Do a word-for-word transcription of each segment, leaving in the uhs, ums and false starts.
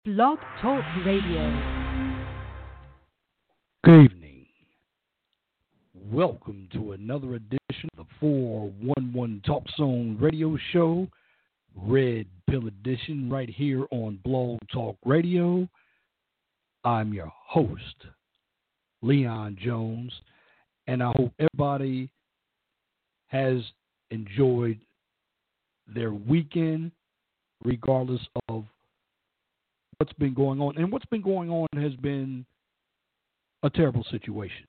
Blog Talk Radio. Good evening. Welcome to another edition of the four one one Talk Zone Radio Show, Red Pill Edition, right here on Blog Talk Radio. I'm your host, Leon Jones, and I hope everybody has enjoyed their weekend, regardless of what's been going on. And what's been going on has been a terrible situation.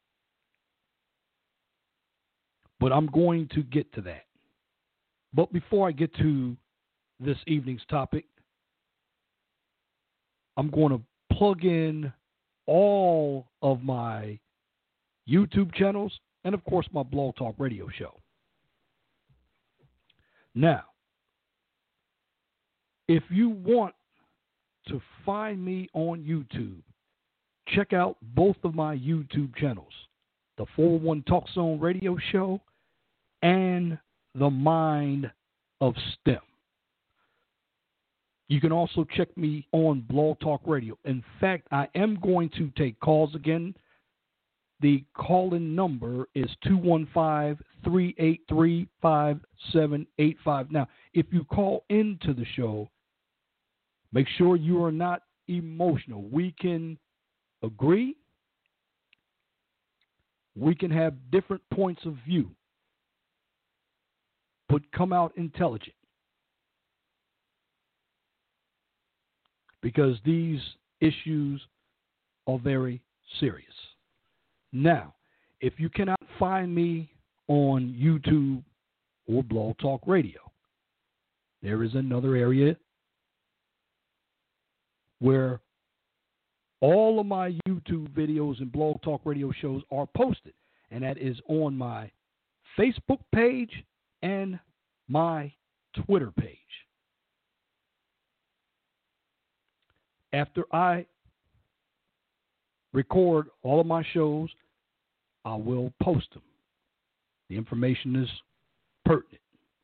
But I'm going to get to that. But before I get to this evening's topic, I'm going to plug in all of my YouTube channels and, of course, my Blog Talk Radio show. Now, if you want to find me on YouTube, check out both of my YouTube channels, the four oh one Talk Zone Radio Show and The Mind of STEM. You can also check me on Blog Talk Radio. In fact, I am going to take calls again. The call-in number is two one five, three eight three, five seven eight five. Now, if you call into the show, make sure you are not emotional. We can agree. We can have different points of view, but come out intelligent. Because these issues are very serious. Now, if you cannot find me on YouTube or Blog Talk Radio, there is another area where all of my YouTube videos and Blog Talk Radio shows are posted, and that is on my Facebook page and my Twitter page. After I record all of my shows, I will post them. The information is pertinent.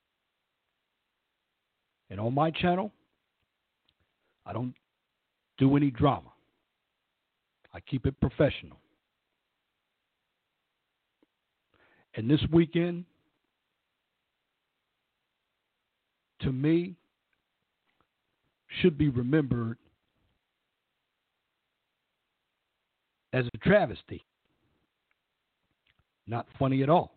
And on my channel, I don't do any drama. I keep it professional. And this weekend, to me, should be remembered as a travesty. Not funny at all.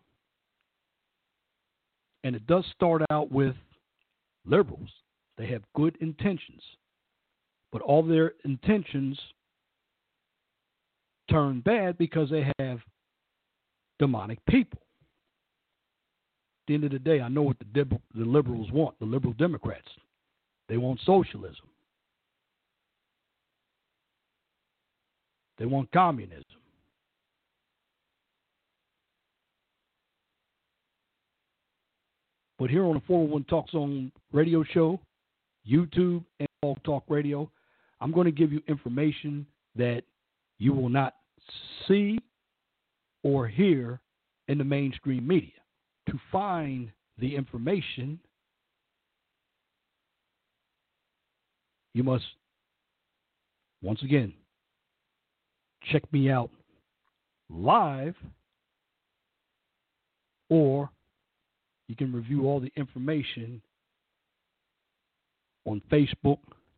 And it does start out with liberals. They have good intentions. But all their intentions turn bad because they have demonic people. At the end of the day, I know what the, dib- the liberals want, the liberal Democrats. They want socialism. They want communism. But here on the four oh one Talk Zone Radio Show, YouTube and Blog Talk Radio, I'm going to give you information that you will not see or hear in the mainstream media. To find the information, you must, once again, check me out live, or you can review all the information on Facebook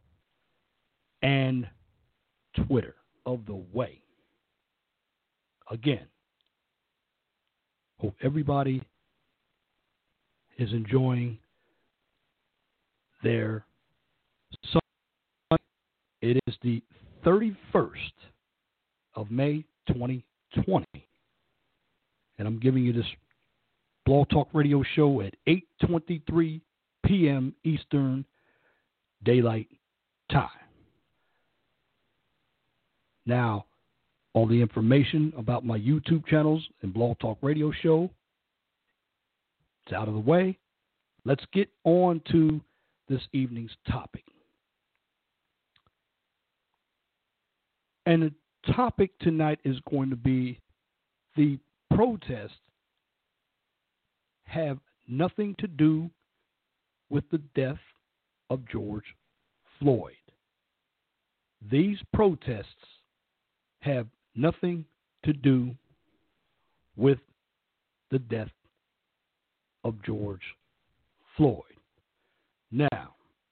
and Twitter of the way. Again, hope everybody is enjoying their Sunday. It is the thirty-first of May, twenty twenty. And I'm giving you this Blog Talk Radio show at eight twenty-three p.m. Eastern Daylight Time. Now, all the information about my YouTube channels and Blog Talk Radio show, it's out of the way. Let's get on to this evening's topic. And the topic tonight is going to be the protests have nothing to do with the death of George Floyd. these protests have nothing to do with the death of George Floyd. Now,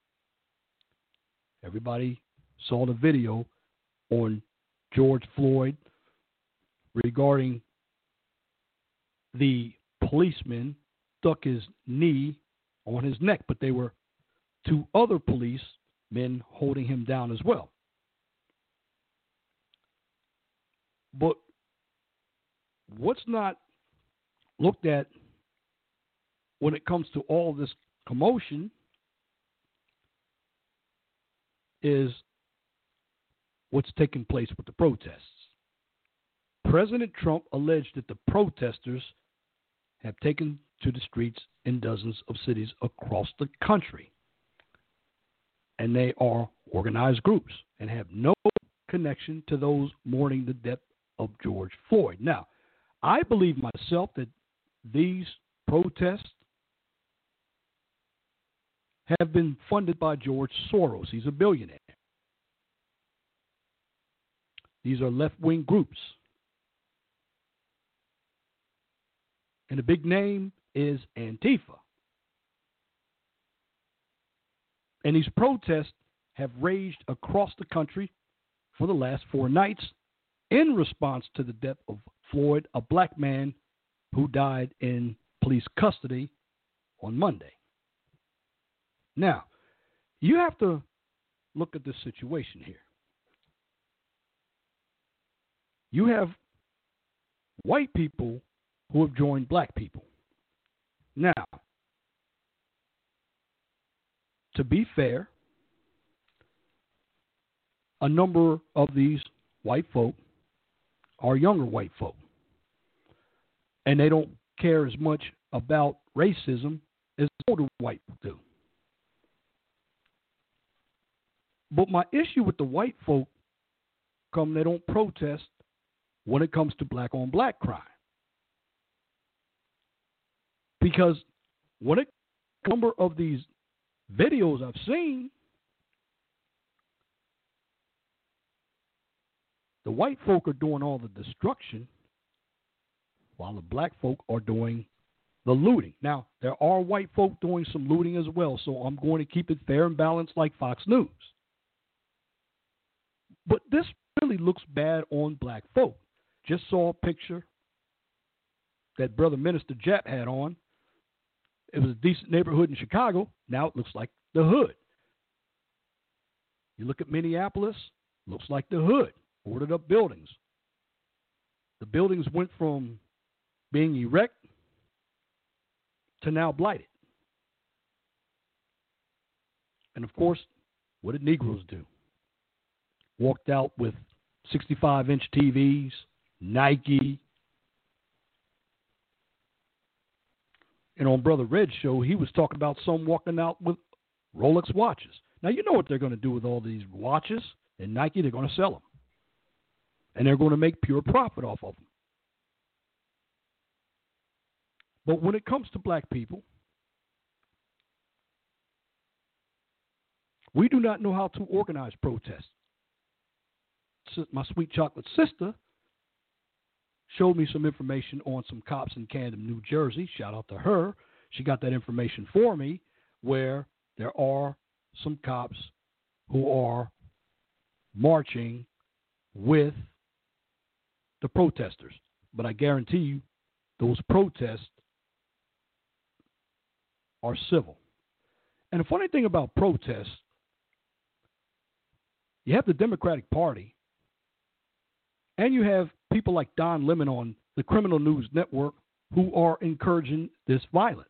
everybody saw the video on George Floyd regarding the policeman stuck his knee on his neck, but they were two other policemen holding him down as well. But what's not looked at when it comes to all this commotion is what's taking place with the protests. President Trump alleged that the protesters have taken to the streets in dozens of cities across the country. And they are organized groups and have no connection to those mourning the death of George Floyd. Now, I believe myself that these protests have been funded by George Soros. He's a billionaire. These are left-wing groups. And the big name is Antifa. And these protests have raged across the country for the last four nights in response to the death of Floyd, a black man who died in police custody on Monday. Now, you have to look at this situation here. You have white people who have joined black people. Now, to be fair, a number of these white folk are younger white folk, and they don't care as much about racism as older white people do. But my issue with the white folk come they don't protest when it comes to black on black crime. Because when it a number of these videos I've seen, the white folk are doing all the destruction while the black folk are doing the looting. Now, there are white folk doing some looting as well, so I'm going to keep it fair and balanced like Fox News. But this really looks bad on black folk. Just saw a picture that Brother Minister Jap had on. It was a decent neighborhood in Chicago. Now it looks like the hood. You look at Minneapolis, looks like the hood. Boarded up buildings. The buildings went from being erect to now blighted. And of course, what did Negroes do? Walked out with sixty-five inch T Vs, Nike. And on Brother Red's show, he was talking about some walking out with Rolex watches. Now, you know what they're going to do with all these watches and Nike? They're going to sell them. And they're going to make pure profit off of them. But when it comes to black people, we do not know how to organize protests. My sweet chocolate sister showed me some information on some cops in Camden, New Jersey. Shout out to her. She got that information for me, where there are some cops who are marching with the protesters. But I guarantee you, those protests are civil. And the funny thing about protests, you have the Democratic Party, and you have people like Don Lemon on the Criminal News Network who are encouraging this violence.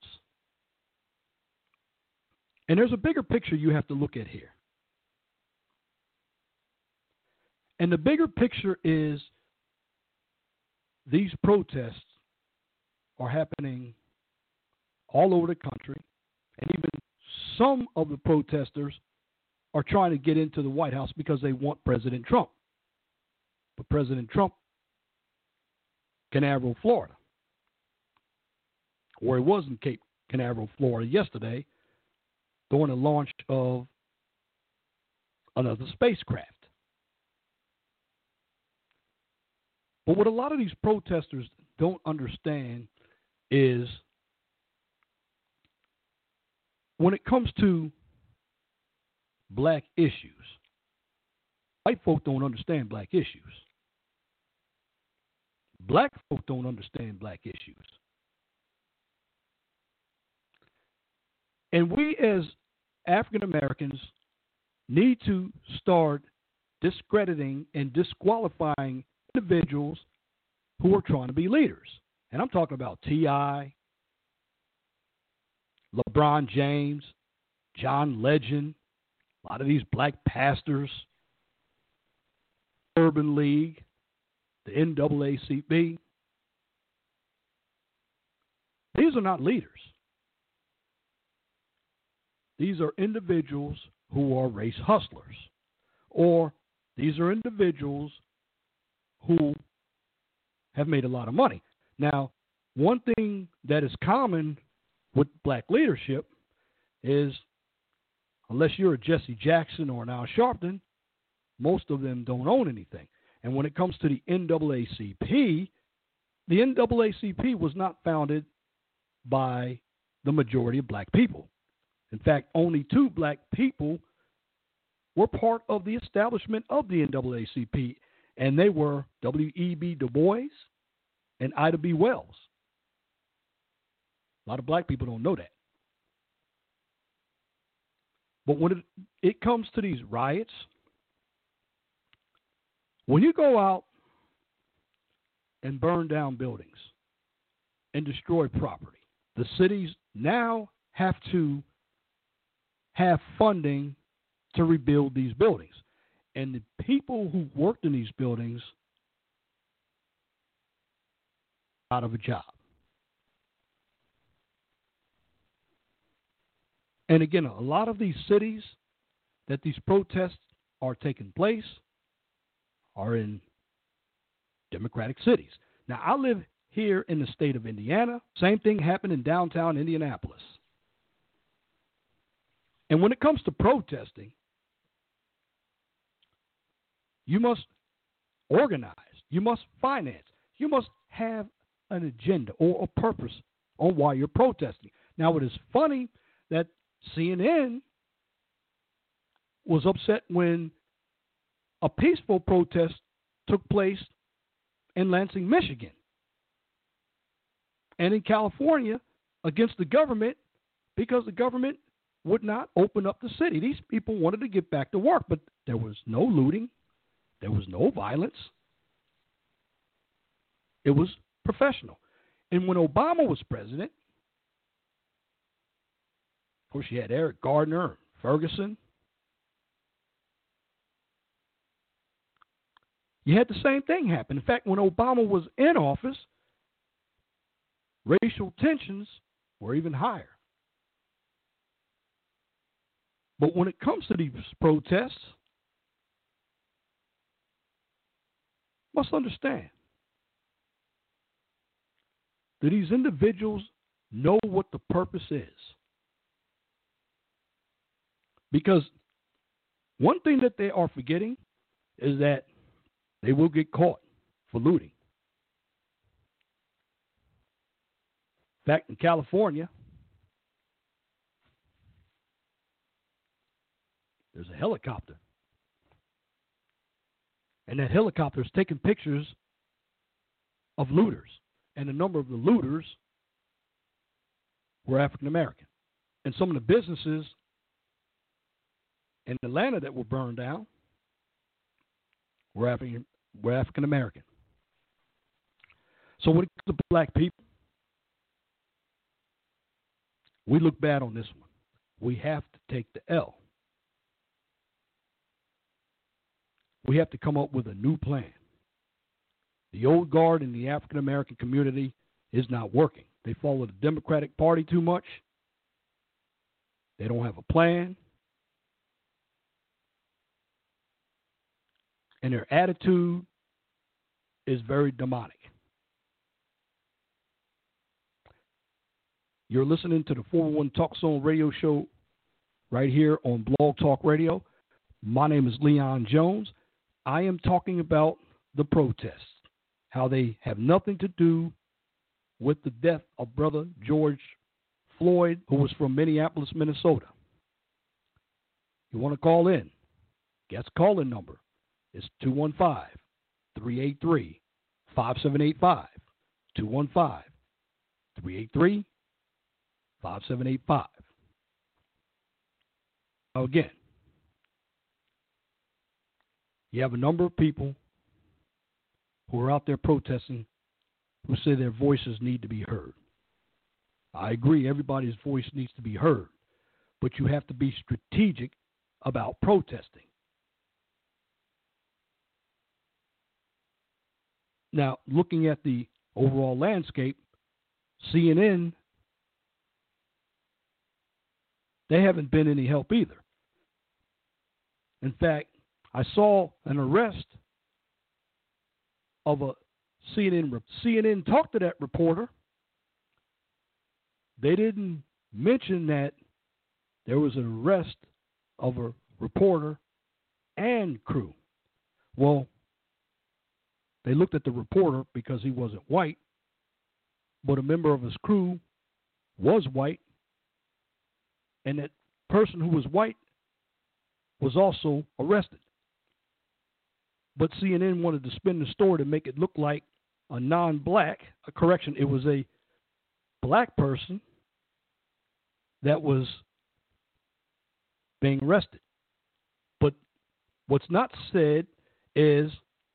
And there's a bigger picture you have to look at here. And the bigger picture is these protests are happening all over the country, and even some of the protesters are trying to get into the White House because they want President Trump. But President Trump, Canaveral, Florida, or he was in Cape Canaveral, Florida yesterday during the launch of another spacecraft. But what a lot of these protesters don't understand is when it comes to black issues, white folk don't understand black issues. Black folk don't understand black issues. And we as African Americans need to start discrediting and disqualifying individuals who are trying to be leaders. And I'm talking about T I, LeBron James, John Legend, a lot of these black pastors, Urban League, the N double A C P. These are not leaders. These are individuals who are race hustlers, or these are individuals who have made a lot of money. Now, one thing that is common with black leadership is, unless you're a Jesse Jackson or an Al Sharpton, most of them don't own anything. And when it comes to the N double A C P, the N double A C P was not founded by the majority of black people. In fact, only two black people were part of the establishment of the N double A C P, and they were W E B Du Bois and Ida B. Wells. A lot of black people don't know that. But when it, it comes to these riots, when you go out and burn down buildings and destroy property, the cities now have to have funding to rebuild these buildings. And the people who worked in these buildings are out of a job. And again, a lot of these cities that these protests are taking place are in Democratic cities. Now, I live here in the state of Indiana. Same thing happened in downtown Indianapolis. And when it comes to protesting, you must organize, you must finance, you must have an agenda or a purpose on why you're protesting. Now, it is funny that C N N was upset when a peaceful protest took place in Lansing, Michigan, and in California against the government because the government would not open up the city. These people wanted to get back to work, but there was no looting. There was no violence. It was professional. And when Obama was president, of course, you had Eric Gardner and Ferguson. You had the same thing happen. In fact, when Obama was in office, racial tensions were even higher. But when it comes to these protests, must understand that these individuals know what the purpose is. Because one thing that they are forgetting is that they will get caught for looting. In fact, in California, there's a helicopter. And that helicopter is taking pictures of looters. And a number of the looters were African American. And some of the businesses in Atlanta that were burned down were African were African American. So when it comes to black people, we look bad on this one. We have to take the L. We have to come up with a new plan. The old guard in the African American community is not working. They follow the Democratic Party too much. They don't have a plan. And their attitude is very demonic. You're listening to the four oh one Talk Zone radio show right here on Blog Talk Radio. My name is Leon Jones. I am talking about the protests how they have nothing to do with the death of brother George Floyd, who was from Minneapolis, Minnesota. You want to call in? Guest call-in number is two one five, three eight three, five seven eight five, two one five, three eight three, five seven eight five. Again, you have a number of people who are out there protesting who say their voices need to be heard. I agree, everybody's voice needs to be heard, but you have to be strategic about protesting. Now, looking at the overall landscape, C N N, they haven't been any help either. In fact, I saw an arrest of a C N N. C N N talked to that reporter. They didn't mention that there was an arrest of a reporter and crew. Well, they looked at the reporter because he wasn't white, but a member of his crew was white, and that person who was white was also arrested. But C N N wanted to spin the story to make it look like a non-black, a correction, it was a black person that was being arrested. But what's not said is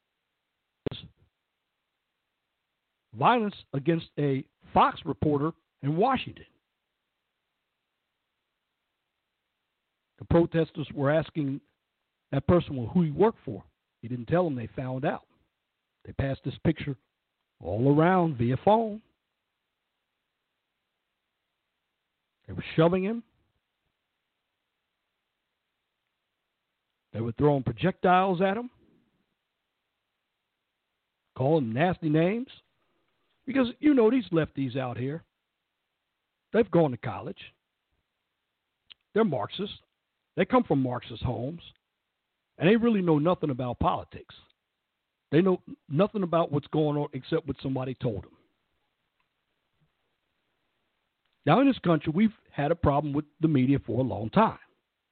violence against a Fox reporter in Washington. The protesters were asking that person who he worked for. He didn't tell them. They found out. They passed this picture all around via phone. They were shoving him. They were throwing projectiles at him, calling him nasty names. Because, you know, these lefties out here, they've gone to college. They're Marxists. They come from Marxist homes. And they really know nothing about politics. They know nothing about what's going on except what somebody told them. Now, in this country, we've had a problem with the media for a long time.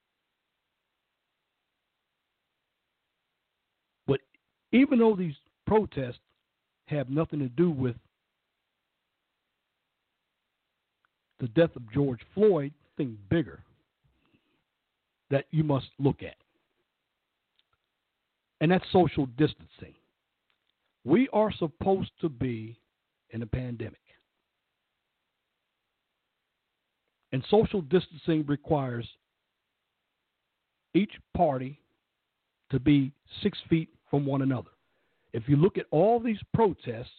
But even though these protests have nothing to do with the death of George Floyd, thing bigger that you must look at. And that's social distancing. We are supposed to be in a pandemic. And social distancing requires each party to be six feet from one another. If you look at all these protests,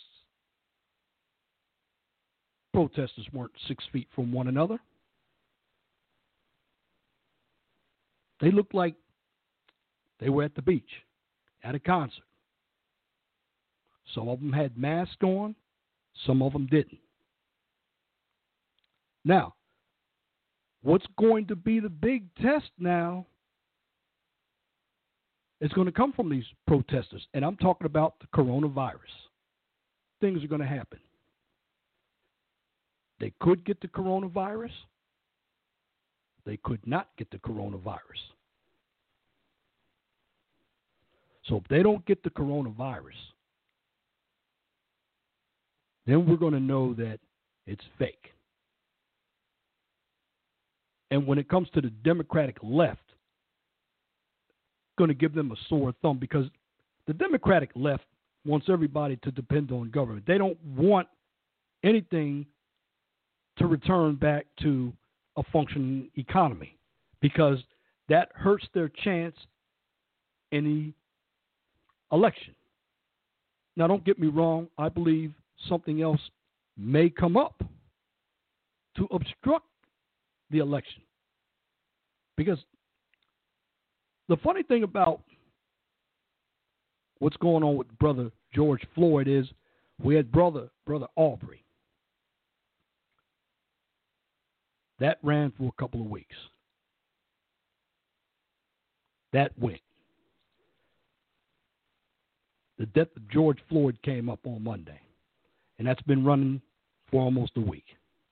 protesters weren't six feet from one another. They looked like they were at the beach, at a concert. Some of them had masks on, some of them didn't. Now, what's going to be the big test now is going to come from these protesters, and I'm talking about the coronavirus. Things are going to happen. They could get the coronavirus. They could not get the coronavirus. So if they don't get the coronavirus, then we're going to know that it's fake. And when it comes to the Democratic left, going to give them a sore thumb because the Democratic left wants everybody to depend on government. They don't want anything to return back to a functioning economy because that hurts their chance in the election. Now, don't get me wrong. I believe something else may come up to obstruct the election. Because the funny thing about what's going on with brother George Floyd is we had brother brother Aubrey. That ran for a couple of weeks. That went. the death of George Floyd came up on Monday, and that's been running for almost a week.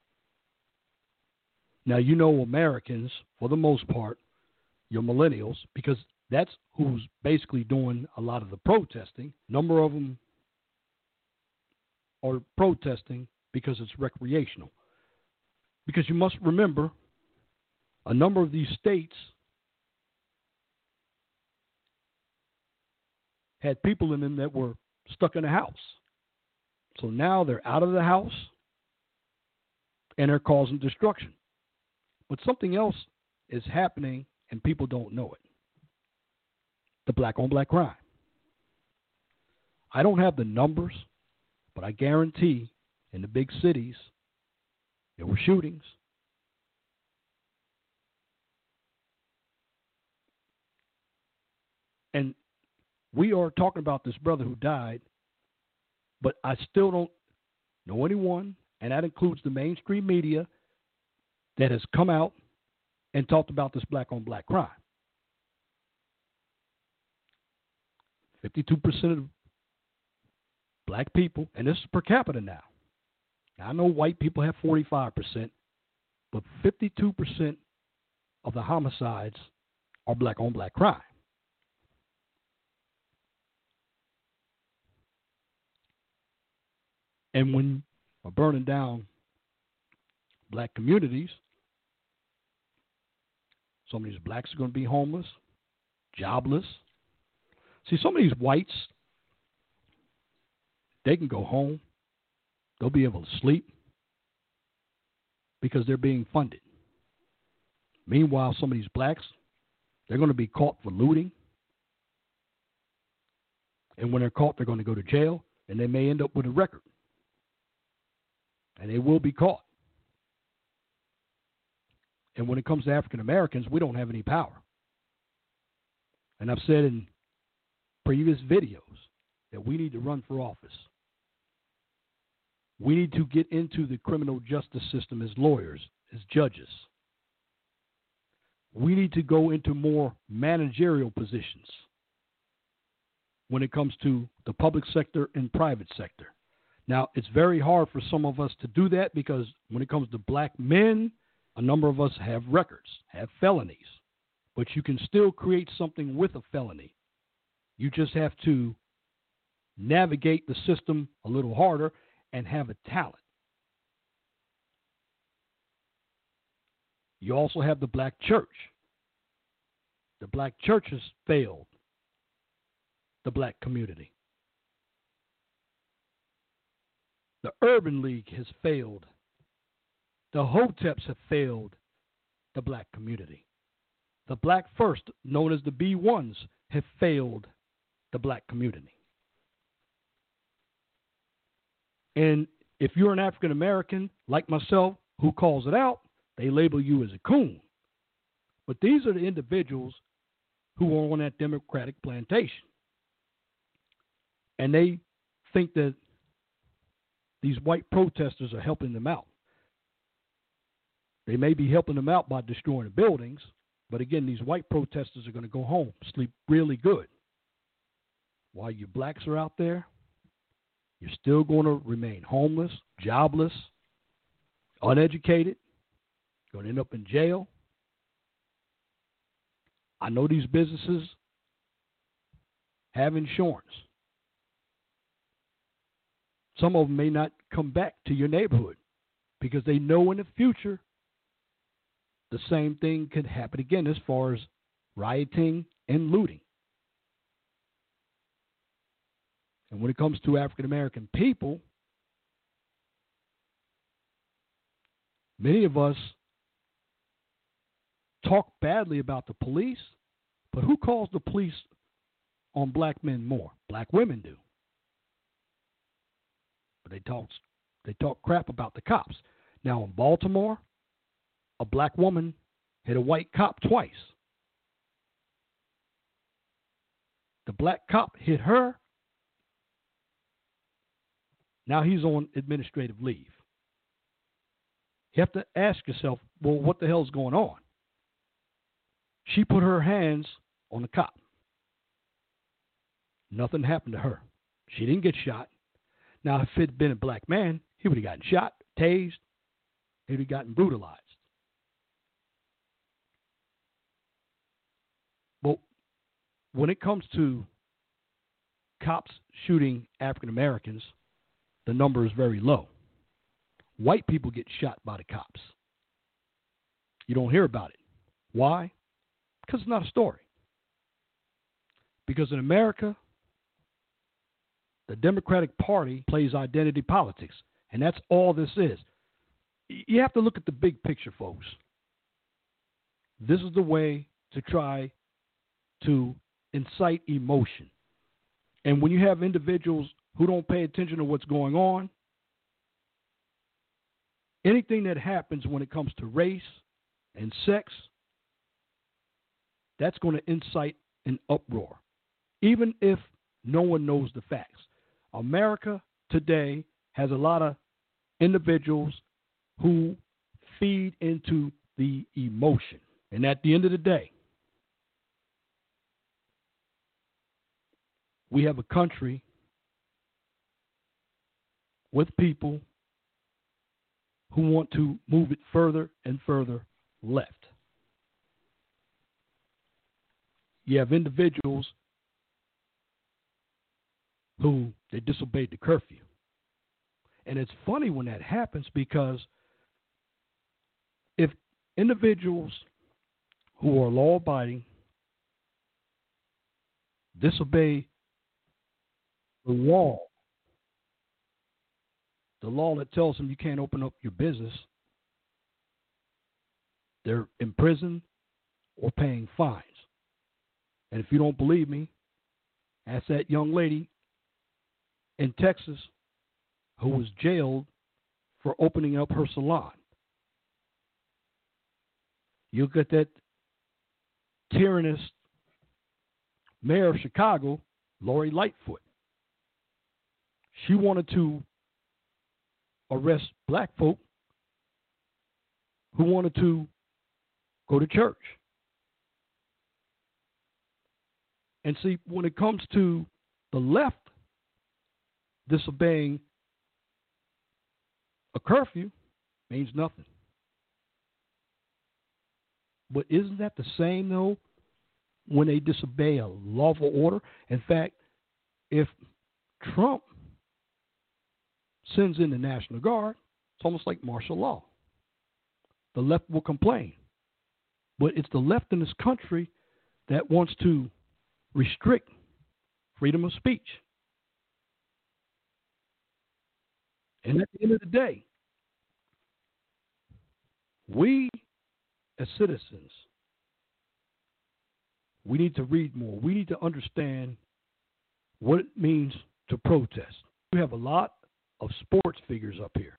Now, you know Americans, for the most part, your millennials, because that's who's basically doing a lot of the protesting. A number of them are protesting because it's recreational. Because you must remember, a number of these states had people in them that were stuck in a house. So now they're out of the house and they're causing destruction. But something else is happening and people don't know it. The black on black crime. I don't have the numbers, but I guarantee in the big cities there were shootings. And we are talking about this brother who died, but I still don't know anyone, and that includes the mainstream media, that has come out and talked about this black on black crime. fifty-two percent of black people, and this is per capita now. Now I know white people have forty-five percent, but fifty-two percent of the homicides are black on black crime. And when we're burning down black communities, some of these blacks are going to be homeless, jobless. See, some of these whites, they can go home. They'll be able to sleep because they're being funded. Meanwhile, some of these blacks, they're going to be caught for looting. And when they're caught, they're going to go to jail, and they may end up with a record. And they will be caught. And when it comes to African Americans, we don't have any power. And I've said in previous videos that we need to run for office. We need to get into the criminal justice system as lawyers, as judges. We need to go into more managerial positions when it comes to the public sector and private sector. Now, it's very hard for some of us to do that because when it comes to black men, a number of us have records, have felonies. But you can still create something with a felony. You just have to navigate the system a little harder and have a talent. You also have the black church. The black church has failed the black community. The Urban League has failed. The Hoteps have failed the black community. The Black First, known as the B ones, have failed the black community. And if you're an African American, like myself, who calls it out, they label you as a coon. But these are the individuals who are on that Democratic plantation. And they think that these white protesters are helping them out. They may be helping them out by destroying the buildings, but again, these white protesters are going to go home, sleep really good. While you blacks are out there, you're still going to remain homeless, jobless, uneducated, going to end up in jail. I know these businesses have insurance. Some of them may not come back to your neighborhood because they know in the future the same thing could happen again as far as rioting and looting. And when it comes to African American people, many of us talk badly about the police, but who calls the police on black men more? Black women do. But they talk, they talk crap about the cops. Now in Baltimore, a black woman hit a white cop twice. The black cop hit her. Now he's on administrative leave. You have to ask yourself, well, what the hell's going on? She put her hands on the cop. Nothing happened to her. She didn't get shot. Now, if it had been a black man, he would have gotten shot, tased, he would have gotten brutalized. But when it comes to cops shooting African Americans, the number is very low. White people get shot by the cops. You don't hear about it. Why? Because it's not a story. Because in America, the Democratic Party plays identity politics, and that's all this is. You have to look at the big picture, folks. This is the way to try to incite emotion. And when you have individuals who don't pay attention to what's going on, anything that happens when it comes to race and sex, that's going to incite an uproar, even if no one knows the facts. America today has a lot of individuals who feed into the emotion. And at the end of the day, we have a country with people who want to move it further and further left. You have individuals who they disobeyed the curfew. And it's funny when that happens, because if individuals who are law-abiding disobey the law, the law that tells them you can't open up your business, they're in prison or paying fines. And if you don't believe me, ask that young lady in Texas who was jailed for opening up her salon. You look at that tyrannous mayor of Chicago, Lori Lightfoot. She wanted to arrest black folk who wanted to go to church. And see, when it comes to the left disobeying a curfew, means nothing. But isn't that the same, though, when they disobey a lawful order? In fact, if Trump sends in the National Guard, it's almost like martial law. The left will complain. But it's the left in this country that wants to restrict freedom of speech. And at the end of the day, we as citizens, we need to read more. We need to understand what it means to protest. We have a lot of sports figures up here.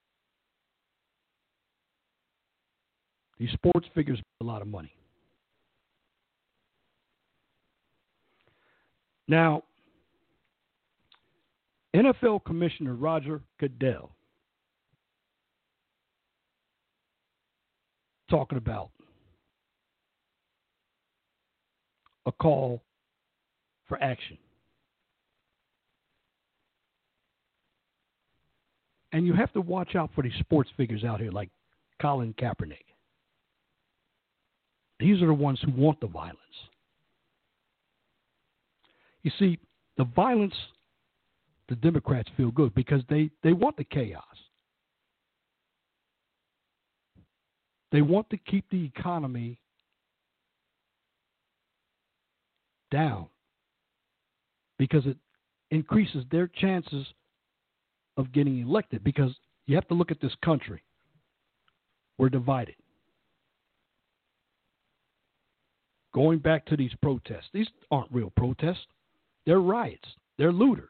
These sports figures make a lot of money. Now, N F L Commissioner Roger Goodell talking about a call for action. And you have to watch out for these sports figures out here like Colin Kaepernick. These are the ones who want the violence. You see, the violence, the Democrats feel good because they, they want the chaos. They want to keep the economy down because it increases their chances of getting elected, because you have to look at this country. We're divided. Going back to these protests, these aren't real protests. They're riots. They're looters.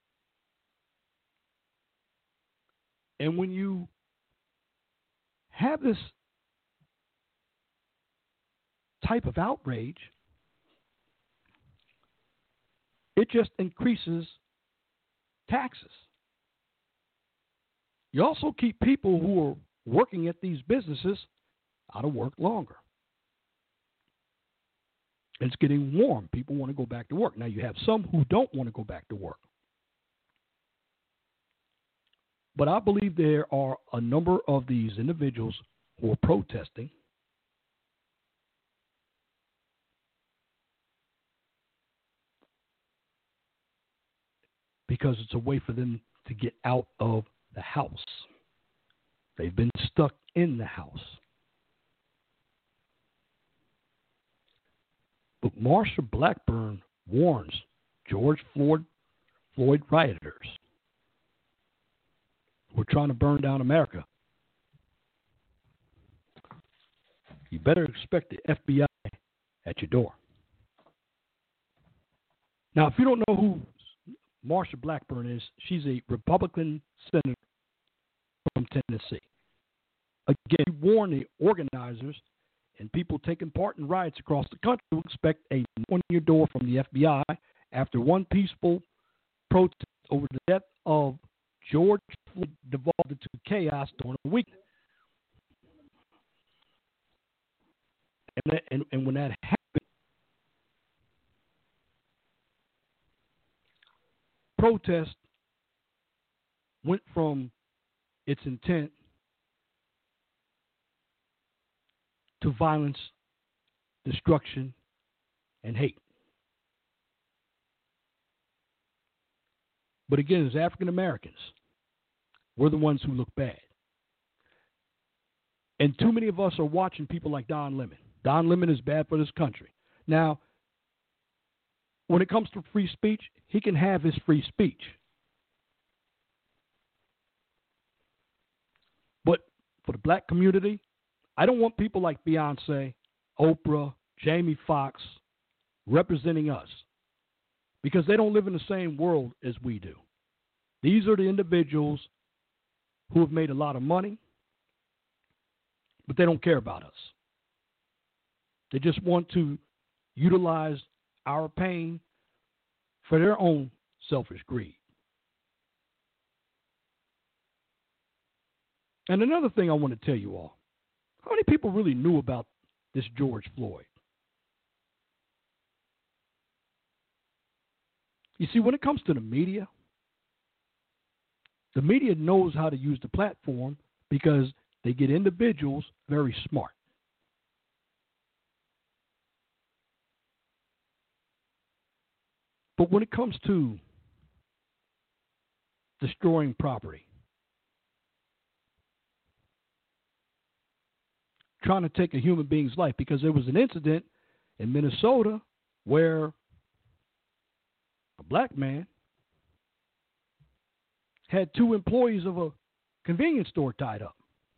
And when you have this type of outrage, it just increases taxes. You also keep people who are working at these businesses out of work longer. It's getting warm. People want to go back to work. Now, you have some who don't want to go back to work. But I believe there are a number of these individuals who are protesting because it's a way for them to get out of the house. They've been stuck in the house. But Marsha Blackburn warns George Floyd, Floyd rioters who are trying to burn down America. You better expect the F B I at your door. Now, if you don't know who Marsha Blackburn is, she's a Republican senator from Tennessee. Again, he warned the organizers and people taking part in riots across the country to expect a knock on your door from the F B I after one peaceful protest over the death of George Floyd devolved into chaos during the week. And, that, and, and when that happened, protest went from its intent to violence, destruction, and hate. But again, as African Americans, we're the ones who look bad. And too many of us are watching people like Don Lemon. Don Lemon is bad for this country. Now, when it comes to free speech, he can have his free speech. But for the black community, I don't want people like Beyonce, Oprah, Jamie Foxx representing us because they don't live in the same world as we do. These are the individuals who have made a lot of money, but they don't care about us. They just want to utilize our pain for their own selfish greed. And another thing I want to tell you all, how many people really knew about this George Floyd? You see, when it comes to the media, the media knows how to use the platform because they get individuals very smart. But when it comes to destroying property, trying to take a human being's life, because there was an incident in Minnesota where a black man had two employees of a convenience store tied up.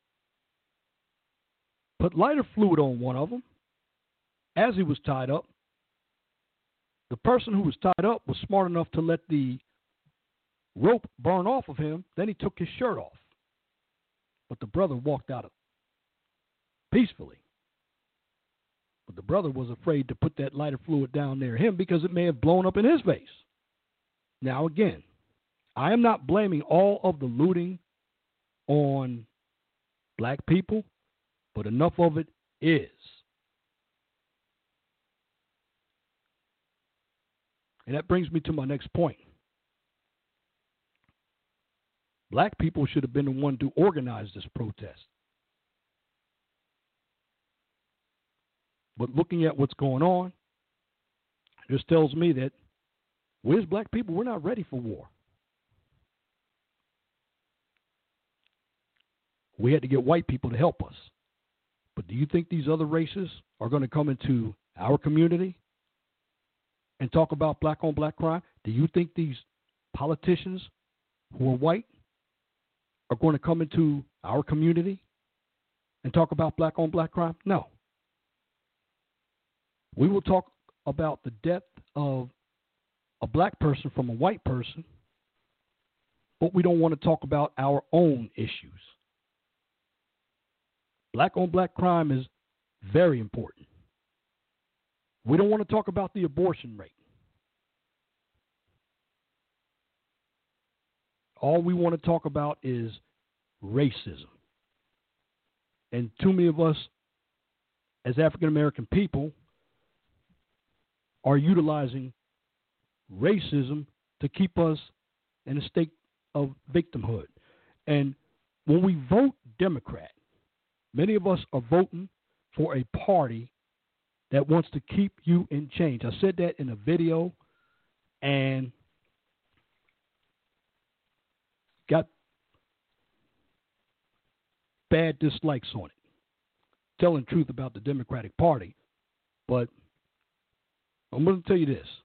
Put lighter fluid on one of them as he was tied up. The person who was tied up was smart enough to let the rope burn off of him. Then he took his shirt off. But the brother walked out peacefully. But the brother was afraid to put that lighter fluid down near him because it may have blown up in his face. Now, again, I am not blaming all of the looting on black people, but enough of it is. And that brings me to my next point. Black people should have been the one to organize this protest. But looking at what's going on, this tells me that we as black people, we're not ready for war. We had to get white people to help us. But do you think these other races are going to come into our community and talk about black on black crime? Do you think these politicians who are white are going to come into our community and talk about black on black crime? No. We will talk about the death of a black person from a white person, but we don't want to talk about our own issues. Black on black crime is very important. We don't want to talk about the abortion rate. All we want to talk about is racism. And too many of us, as African American people, are utilizing racism to keep us in a state of victimhood. And when we vote Democrat, many of us are voting for a party that wants to keep you in chains. I said that in a video and got bad dislikes on it, telling the truth about the Democratic Party. But I'm going to tell you this.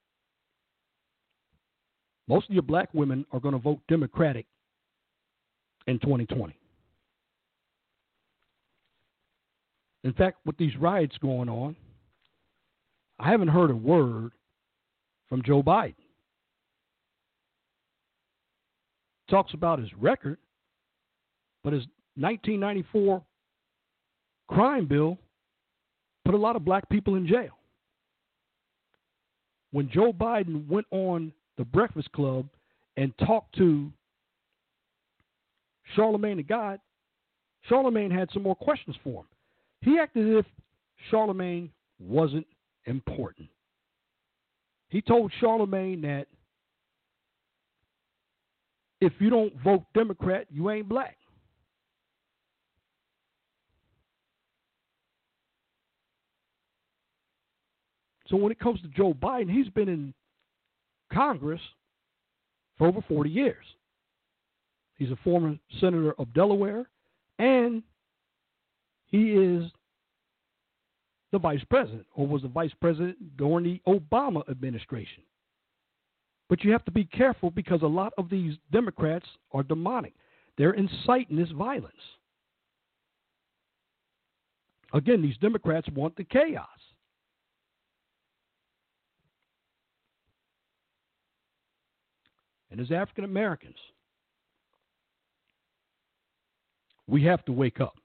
Most of your black women are going to vote Democratic in twenty twenty. In fact, with these riots going on, I haven't heard a word from Joe Biden. Talks about his record, but his nineteen ninety-four crime bill put a lot of black people in jail. When Joe Biden went on the Breakfast Club and talked to Charlemagne the God, Charlemagne had some more questions for him. He acted as if Charlemagne wasn't important. He told Charlemagne that if you don't vote Democrat, you ain't black. So when it comes to Joe Biden, he's been in Congress for over forty years. He's a former senator of Delaware, and he is the vice president, or was the vice president during the Obama administration. But you have to be careful because a lot of these Democrats are demonic. They're inciting this violence. Again, these Democrats want the chaos. And as African Americans, we have to wake up,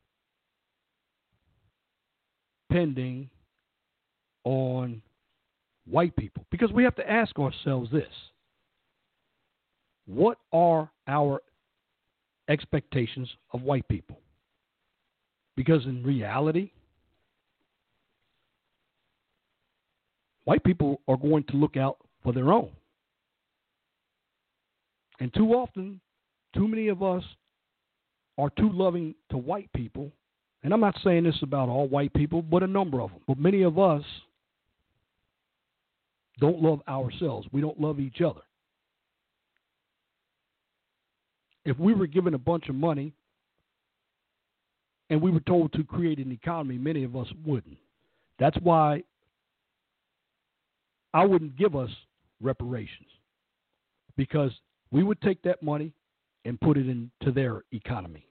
depending on white people, because we have to ask ourselves this: what are our expectations of white people? Because in reality, white people are going to look out for their own. And too often, too many of us are too loving to white people. And I'm not saying this about all white people, but a number of them. But many of us don't love ourselves. We don't love each other. If we were given a bunch of money and we were told to create an economy, many of us wouldn't. That's why I wouldn't give us reparations, because we would take that money and put it into their economy.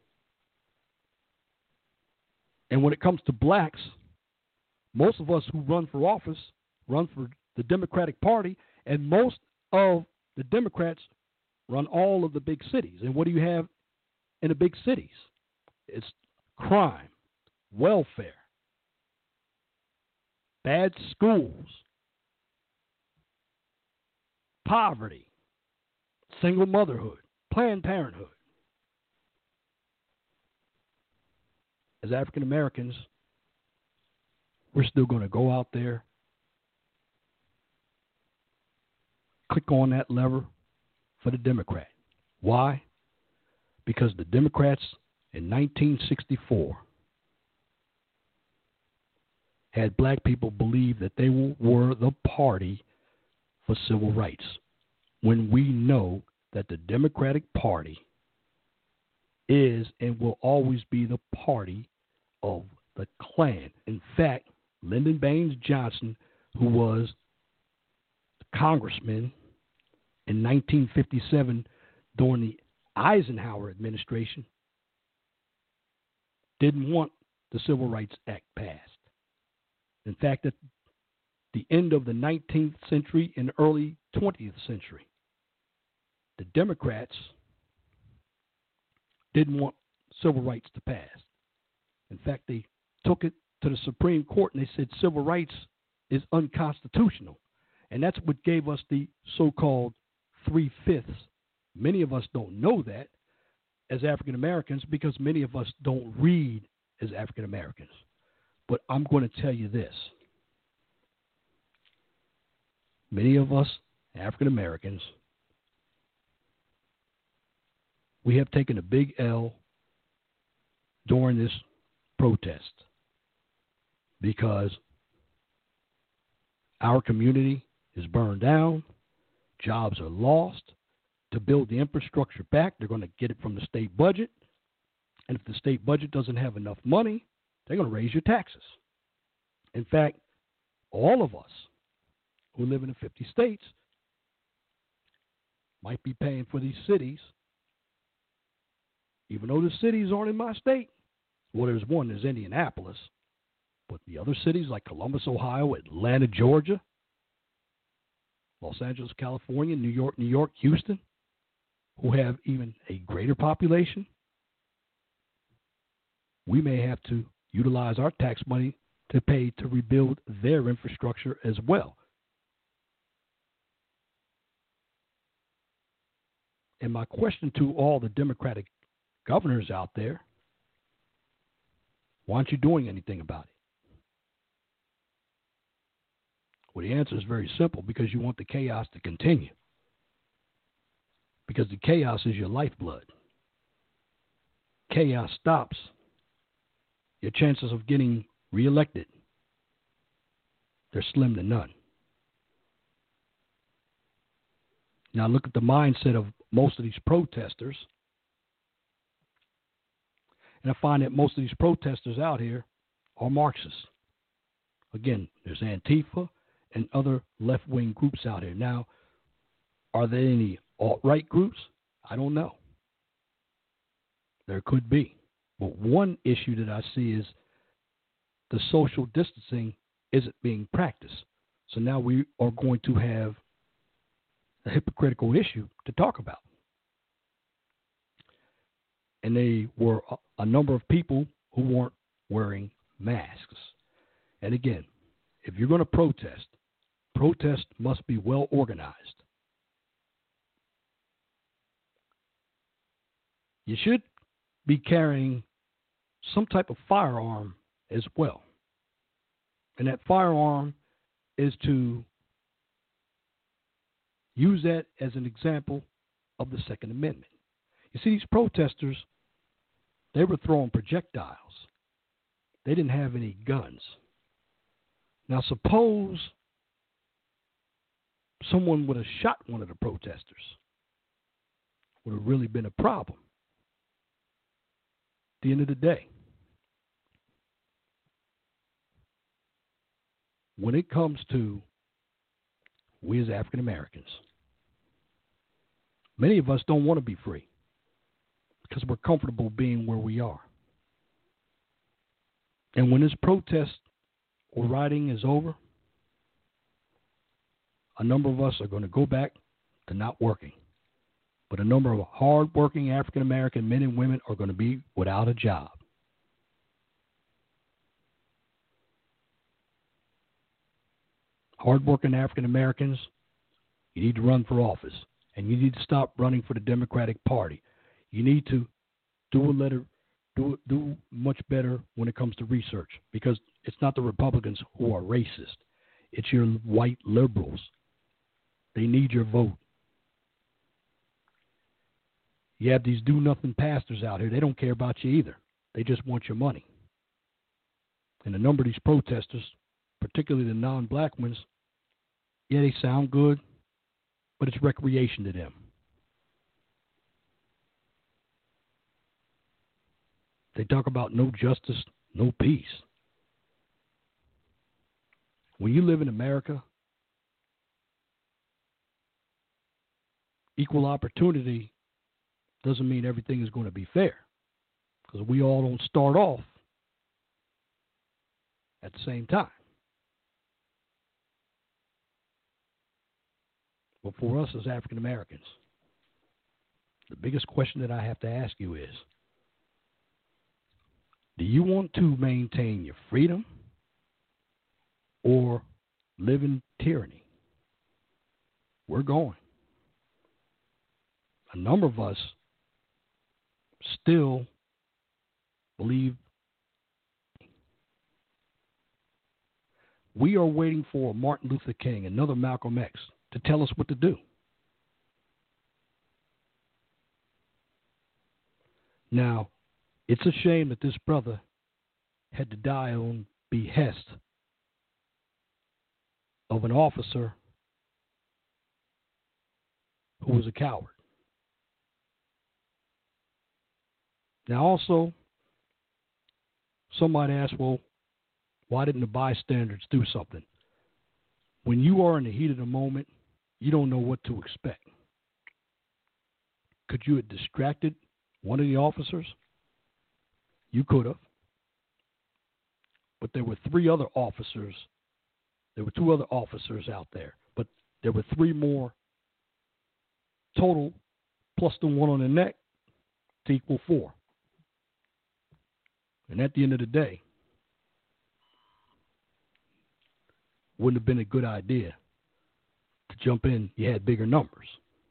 And when it comes to blacks, most of us who run for office run for the Democratic Party, and most of the Democrats run all of the big cities. And what do you have in the big cities? It's crime, welfare, bad schools, poverty, single motherhood, Planned Parenthood. As African Americans, we're still going to go out there, click on that lever for the Democrat. Why? Because the Democrats in nineteen sixty-four had black people believe that they were the party for civil rights, when we know that the Democratic Party is and will always be the party of the Klan. In fact, Lyndon Baines Johnson, who was a congressman in nineteen fifty-seven during the Eisenhower administration, didn't want the Civil Rights Act passed. In fact, at the end of the nineteenth century and early twentieth century, the Democrats didn't want civil rights to pass. In fact, they took it to the Supreme Court and they said civil rights is unconstitutional. And that's what gave us the so-called three-fifths. Many of us don't know that as African Americans because many of us don't read as African Americans. But I'm going to tell you this. Many of us African Americans we have taken a big L during this protest because our community is burned down, jobs are lost. To build the infrastructure back, they're going to get it from the state budget. And if the state budget doesn't have enough money, they're going to raise your taxes. In fact, all of us who live in the fifty states might be paying for these cities, even though the cities aren't in my state. Well, there's one, there's Indianapolis. But the other cities like Columbus, Ohio, Atlanta, Georgia, Los Angeles, California, New York, New York, Houston, who have even a greater population, we may have to utilize our tax money to pay to rebuild their infrastructure as well. And my question to all the Democratic governors out there, why aren't you doing anything about it? Well, the answer is very simple, because you want the chaos to continue. Because the chaos is your lifeblood. Chaos stops your chances of getting reelected. They're slim to none. Now look at the mindset of most of these protesters. And I find that most of these protesters out here are Marxists. Again, there's Antifa and other left-wing groups out here. Now, are there any alt-right groups? I don't know. There could be. But one issue that I see is the social distancing isn't being practiced. So now we are going to have a hypocritical issue to talk about. And they were a, a number of people who weren't wearing masks. And again, if you're going to protest, protest must be well organized. You should be carrying some type of firearm as well. And that firearm is to use that as an example of the Second Amendment. You see, these protesters, they were throwing projectiles. They didn't have any guns. Now, suppose someone would have shot one of the protesters. Would have really been a problem. At the end of the day, when it comes to we as African Americans, many of us don't want to be free because we're comfortable being where we are. And when this protest or rioting is over, a number of us are going to go back to not working. But a number of hard-working African American men and women are going to be without a job. Hard-working African Americans, you need to run for office, and you need to stop running for the Democratic Party. You need to do a letter, do do much better when it comes to research, because it's not the Republicans who are racist. It's your white liberals. They need your vote. You have these do-nothing pastors out here. They don't care about you either. They just want your money. And a number of these protesters, particularly the non-black ones, yeah, they sound good, but it's recreation to them. They talk about no justice, no peace. When you live in America, equal opportunity doesn't mean everything is going to be fair, because we all don't start off at the same time. But for us as African Americans, the biggest question that I have to ask you is, do you want to maintain your freedom or live in tyranny? We're going. A number of us still believe we are waiting for Martin Luther King, another Malcolm X, to tell us what to do. Now, it's a shame that this brother had to die on behest of an officer who was a coward. Now, also, somebody asked, well, why didn't the bystanders do something? When you are in the heat of the moment, you don't know what to expect. Could you have distracted one of the officers? You could have. But there were three other officers. There were two other officers out there. But there were three more total, plus the one on the neck, to equal four. And at the end of the day, wouldn't have been a good idea to jump in. You had bigger numbers.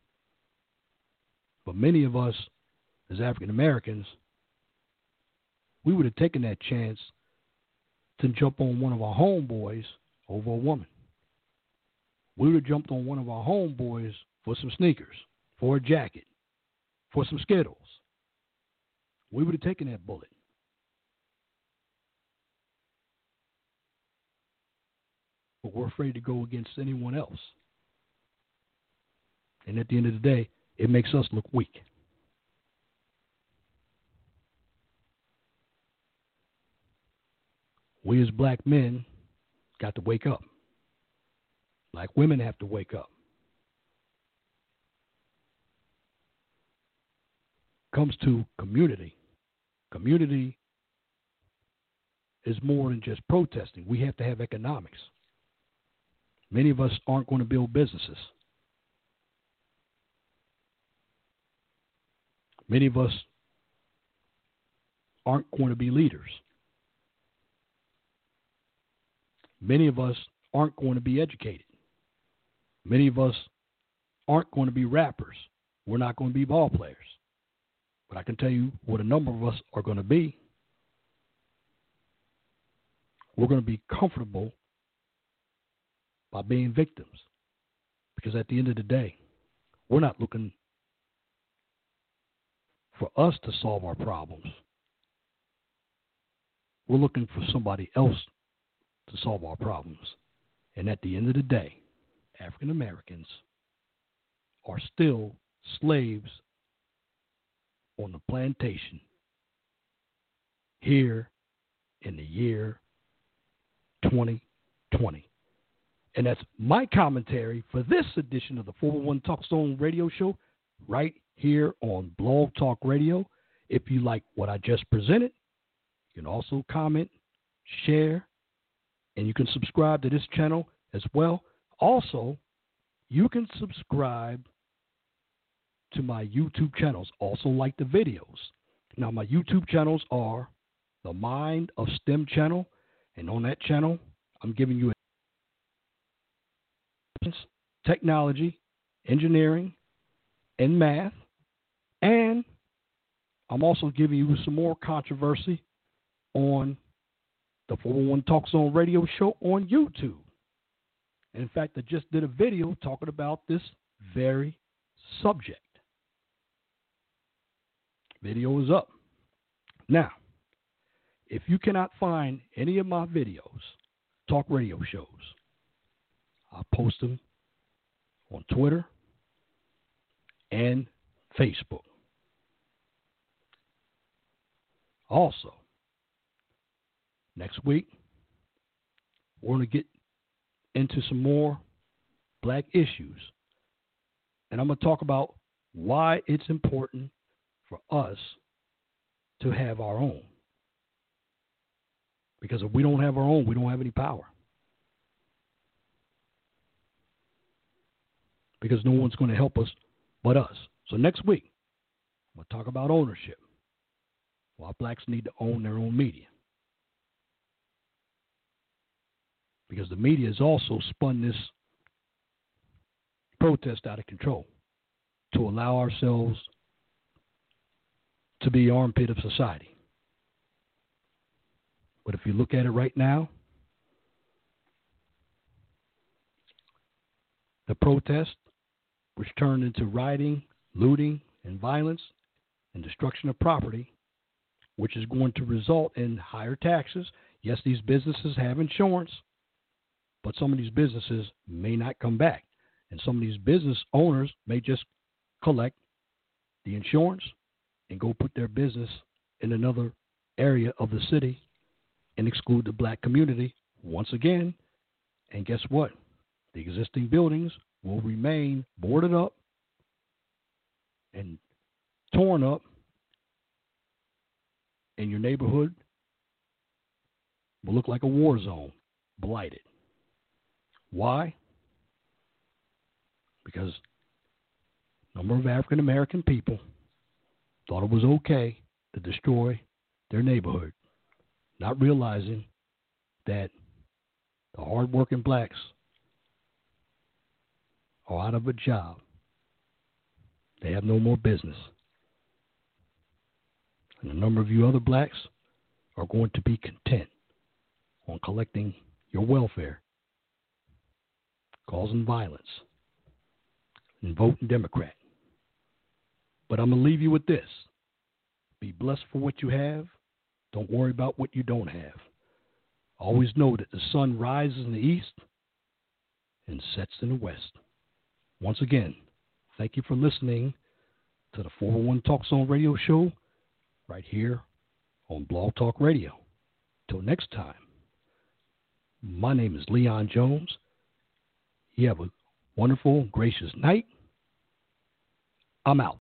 But many of us, as African Americans, we would have taken that chance to jump on one of our homeboys over a woman. We would have jumped on one of our homeboys for some sneakers, for a jacket, for some Skittles. We would have taken that bullet. But we're afraid to go against anyone else. And at the end of the day, it makes us look weak. We as black men got to wake up. Black women have to wake up. Comes to community. Community is more than just protesting. We have to have economics. Many of us aren't going to build businesses. Many of us aren't going to be leaders. Many of us aren't going to be educated. Many of us aren't going to be rappers. We're not going to be ball players. But I can tell you what a number of us are going to be. We're going to be comfortable by being victims. Because at the end of the day, we're not looking for us to solve our problems. We're looking for somebody else to solve our problems. And at the end of the day, African Americans are still slaves on the plantation here in the year twenty twenty. And that's my commentary for this edition of the four one one Talk Zone radio show right here on Blog Talk Radio. If you like what I just presented, you can also comment, share, and you can subscribe to this channel as well. Also, you can subscribe to my YouTube channels. Also like the videos. Now, my YouTube channels are the Mind of STEM channel. And on that channel, I'm giving you technology, engineering, and math. And I'm also giving you some more controversy on the four one one Talk Zone radio show on YouTube. And in fact, I just did a video talking about this very subject. Video is up. Now, if you cannot find any of my videos, talk radio shows, I'll post them on Twitter and Facebook. Also, next week, we're going to get into some more black issues. And I'm going to talk about why it's important for us to have our own. Because if we don't have our own, we don't have any power. Because no one's going to help us but us. So next week, we'll talk about ownership. Why blacks need to own their own media. Because the media has also spun this protest out of control to allow ourselves to be armpit of society. But if you look at it right now, the protest, which turned into rioting, looting, and violence, and destruction of property, which is going to result in higher taxes. Yes, these businesses have insurance, but some of these businesses may not come back. And some of these business owners may just collect the insurance and go put their business in another area of the city and exclude the black community once again. And guess what? The existing buildings will remain boarded up and torn up, and your neighborhood will look like a war zone, blighted. Why? Because a number of African American people thought it was okay to destroy their neighborhood, not realizing that the hard-working blacks are out of a job. They have no more business. And a number of you other blacks are going to be content on collecting your welfare, causing violence, and voting Democrat. But I'm going to leave you with this. Be blessed for what you have. Don't worry about what you don't have. Always know that the sun rises in the east and sets in the west. Once again, thank you for listening to the four oh one Talk Zone Radio Show right here on Blog Talk Radio. Till next time, my name is Leon Jones. You have a wonderful, gracious night. I'm out.